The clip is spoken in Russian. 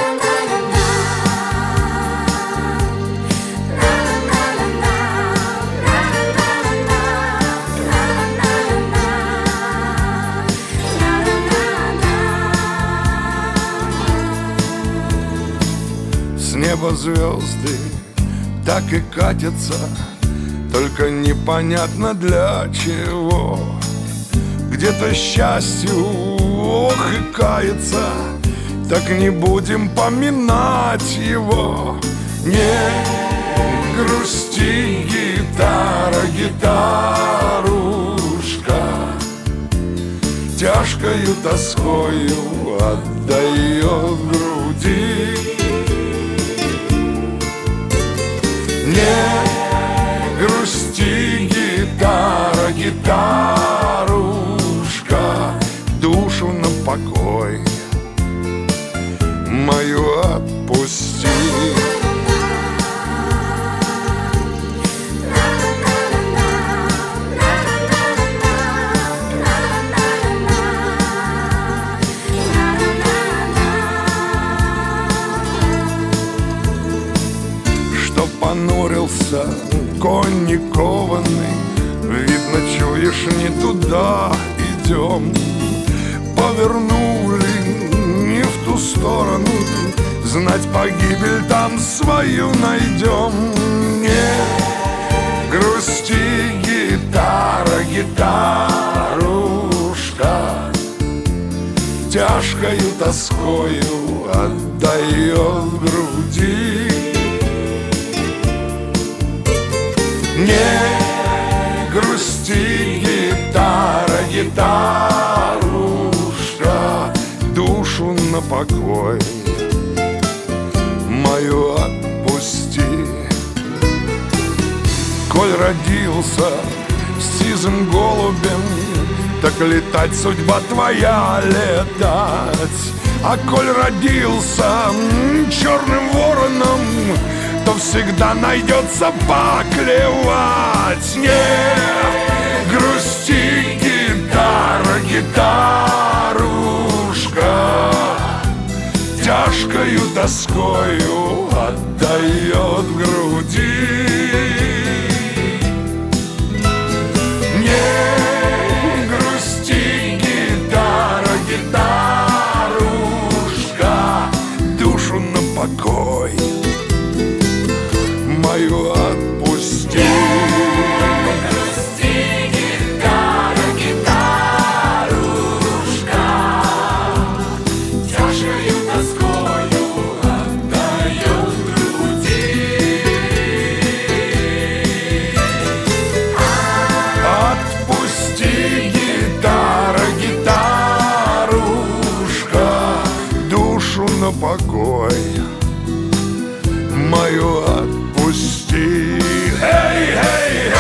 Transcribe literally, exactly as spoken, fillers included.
С неба звезды так и катятся, только непонятно для чего. Где-то счастью, ох, и кается, так не будем поминать его. Не грусти, гитара, гитарушка, тяжкою тоскою отдает груди. Не грусти, гитара, гитарушка, душу на покой мою отпусти. Понурился конь не кованный, видно, чуешь, не туда идем. Повернули не в ту сторону, знать, погибель там свою найдем. Не грусти, гитара, гитарушка, тяжкою тоскою отдает груди. Не грусти, гитара, гитарушка, душу на покой мою отпусти. Коль родился сизым голубем, так летать судьба твоя летать. А коль родился черным вороном, то всегда найдется поклевать. Не грусти, гитара, гитарушка, тяжкою тоскою отдает груди. Не грусти, гитара, гитарушка, душу на покой мою отпусти. Грусти, гитара, гитарушка, тяжкою тоскою отдает груди. Отпусти, гитара, гитарушка, душу на покой мою отпусти. Hey, hey,